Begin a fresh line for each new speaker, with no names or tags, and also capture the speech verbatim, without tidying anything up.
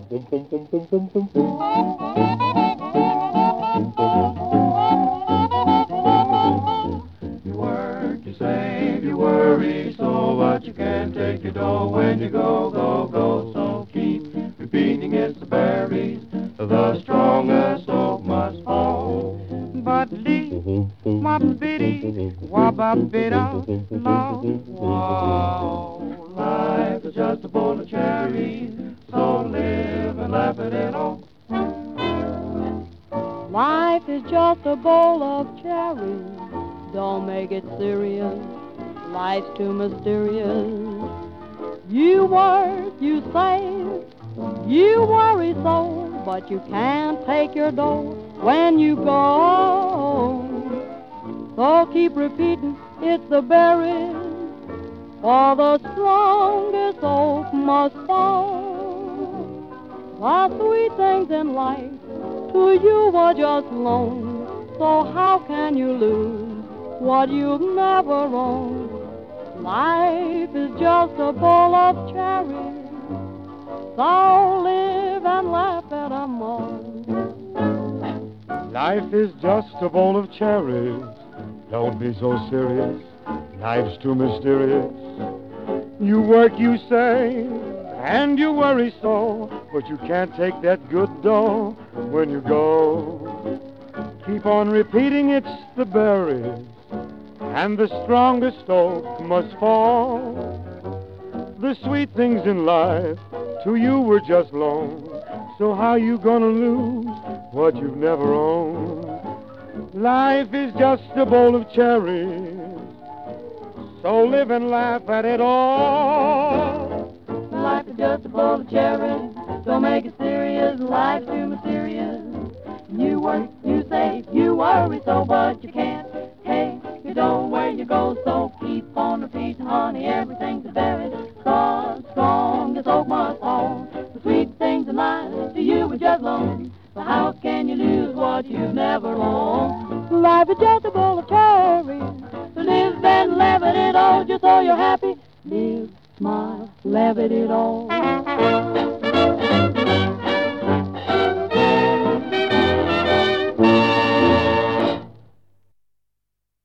You work, you save, you worry, so what you can take your dough when you go, go, go. So keep repeating it's the berries, the strongest oak must fall.
But lee, my bitty, wabba bida, law, wow.
Life is just a bowl of cherries, so live and laugh at it all.
Life is just a bowl of cherries. Don't make it serious. Life's too mysterious. You work, you save, you worry so, but you can't take your dough when you go. So keep repeating, it's the berries, for the strongest oak must fall. The sweet things in life to you are just loan, so how can you lose what you've never owned? Life is just a bowl of cherries, so live and laugh at 'em all.
Life is just a bowl of cherries. Don't be so serious. Life's too mysterious. You work, you save, and you worry so, but you can't take that good dough when you go. Keep on repeating it's the berries, and the strongest oak must fall. The sweet things in life to you were just loan, so how you gonna lose what you've never owned? Life is just a bowl of cherries, so live and laugh at it all.
Life is just a bowl of cherries, don't make it serious, life's too mysterious. You work, you save, you worry so, but you can't take your dough where you go. So keep on repeating, honey, everything's a berry, the strongest oak must fall. The sweet things in life to you are just loan, so how can you lose what you've never owned?
Life is just a bowl of cherries,
So live and laugh at it all, just so you're happy. Live, smile, laugh at it all.